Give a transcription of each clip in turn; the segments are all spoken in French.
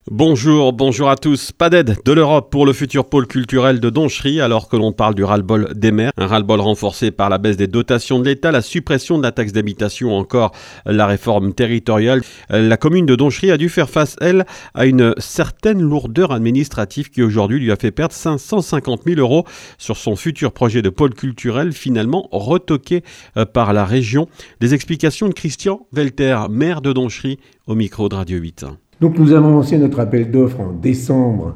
Bonjour à tous. Pas d'aide de l'Europe pour le futur pôle culturel de Donchery alors que l'on parle du ras-le-bol des maires. Un ras-le-bol renforcé par la baisse des dotations de l'État, la suppression de la taxe d'habitation, encore la réforme territoriale. La commune de Donchery a dû faire face, elle, à une certaine lourdeur administrative qui aujourd'hui lui a fait perdre 550 000 € sur son futur projet de pôle culturel finalement retoqué par la région. Des explications de Christian Velter, maire de Donchery, au micro de Radio 8. Donc nous avons lancé notre appel d'offres en décembre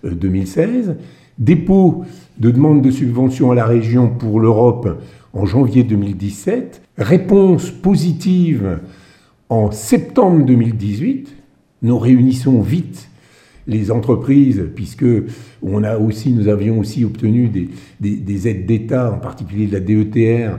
2016, dépôt de demande de subvention à la région pour l'Europe en janvier 2017, réponse positive en septembre 2018. Nous réunissons vite les entreprises puisque nous avions aussi obtenu des aides d'État, en particulier de la DETR,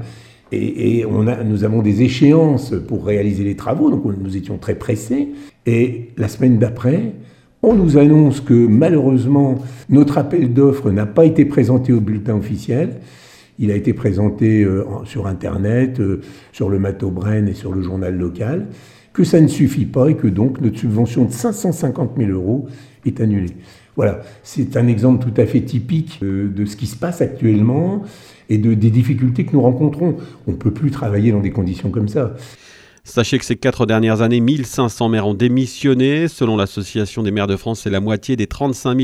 et nous avons des échéances pour réaliser les travaux, donc nous étions très pressés. Et la semaine d'après, on nous annonce que malheureusement, notre appel d'offres n'a pas été présenté au bulletin officiel. Il a été présenté sur Internet, sur le Mato Bren et sur le journal local, que ça ne suffit pas et que donc notre subvention de 550 000 € est annulée. Voilà, c'est un exemple tout à fait typique de ce qui se passe actuellement et des difficultés que nous rencontrons. On ne peut plus travailler dans des conditions comme ça. Sachez que ces 4 dernières années, 1500 maires ont démissionné. Selon l'Association des maires de France, c'est la moitié des 35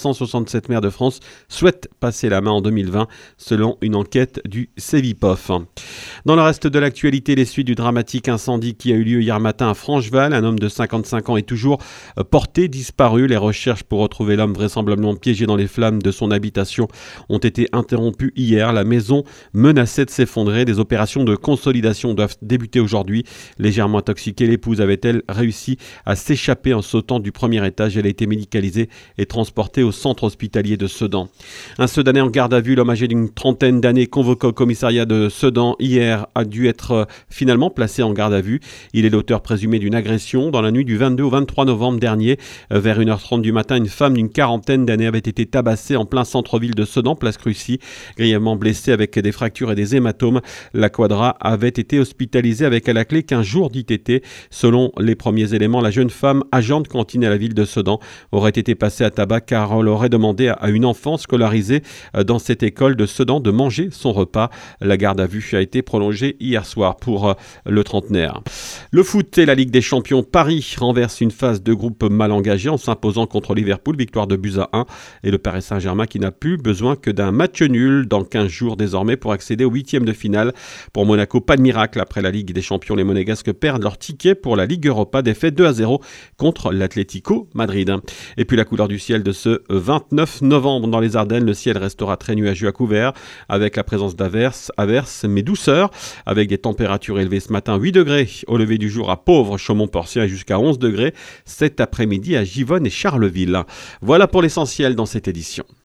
367 maires de France souhaitent passer la main en 2020, selon une enquête du Cevipof. Dans le reste de l'actualité, les suites du dramatique incendie qui a eu lieu hier matin à Francheval. Un homme de 55 ans est toujours porté disparu. Les recherches pour retrouver l'homme vraisemblablement piégé dans les flammes de son habitation ont été interrompues hier. La maison menaçait de s'effondrer. Des opérations de consolidation doivent débuter aujourd'hui. Légèrement intoxiquée, l'épouse avait-elle réussi à s'échapper en sautant du premier étage. Elle a été médicalisée et transportée au centre hospitalier de Sedan. Un Sedanais en garde à vue, l'homme âgé d'une trentaine d'années convoqué au commissariat de Sedan hier a dû être finalement placé en garde à vue. Il est l'auteur présumé d'une agression. Dans la nuit du 22 au 23 novembre dernier, vers 1h30 du matin, une femme d'une quarantaine d'années avait été tabassée en plein centre-ville de Sedan, place Crucy, grièvement blessée avec des fractures et des hématomes. La quadra avait été hospitalisée avec à la clé 15 jours d'ITT. Selon les premiers éléments, la jeune femme, agent de cantine à la ville de Sedan, aurait été passée à tabac car elle aurait demandé à une enfant scolarisée dans cette école de Sedan de manger son repas. La garde à vue a été prolongée hier soir pour le trentenaire. Le foot et la Ligue des Champions, Paris renverse une phase de groupe mal engagée en s'imposant contre Liverpool, victoire de buts à 1. Et le Paris Saint-Germain qui n'a plus besoin que d'un match nul dans 15 jours désormais pour accéder au 8e de finale. Pour Monaco, pas de miracle après la Ligue des Champions. Les Monégasques perdent leur ticket pour la Ligue Europa, défaite 2-0 contre l'Atlético Madrid. Et puis la couleur du ciel de ce 29 novembre dans les Ardennes, le ciel restera très nuageux à couvert avec la présence d'averses mais douceur, avec des températures élevées ce matin, 8 degrés au lever du jour à Pauvres, Chaumont-Porcien et jusqu'à 11 degrés cet après-midi à Givonne et Charleville. Voilà pour l'essentiel dans cette édition.